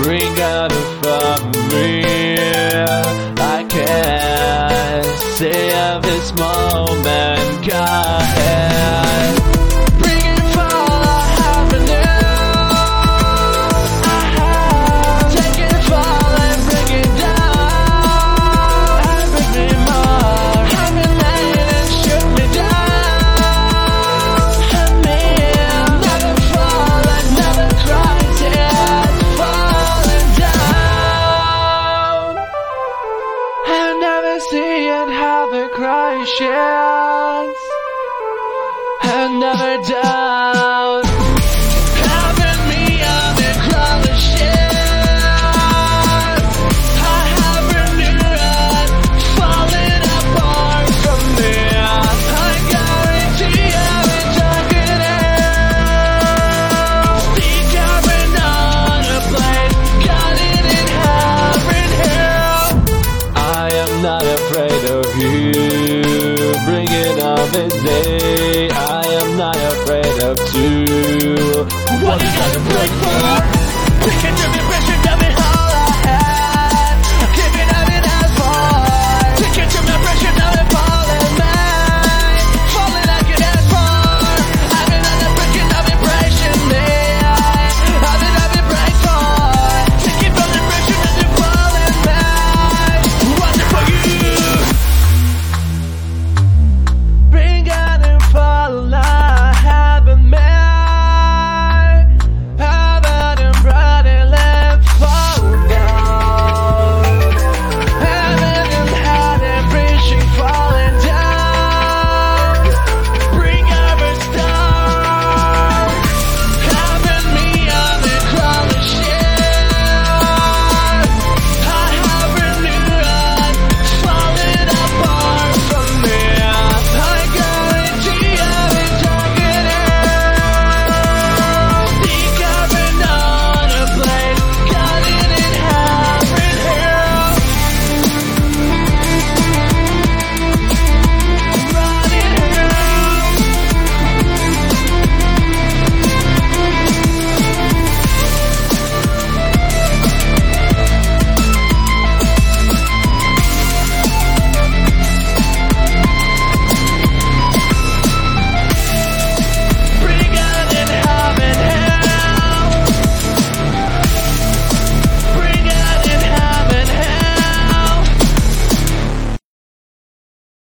bring out from me. I can't save this moment. Go ahead, bring it for all happiness. Take it fall and bring it down, and bring me more. Hibernate and shoot me down, and me never fall and never cry. Tears falling down, and never see and have a crisis, and never down. Having me on the crisis, I have renewed, falling apart from me. I guarantee every talking out. Decarbon on a plane, got it in heaven here. I am not afraid of you. Bring it on this day. I am not afraid of two. What you gotta break for? We can do it.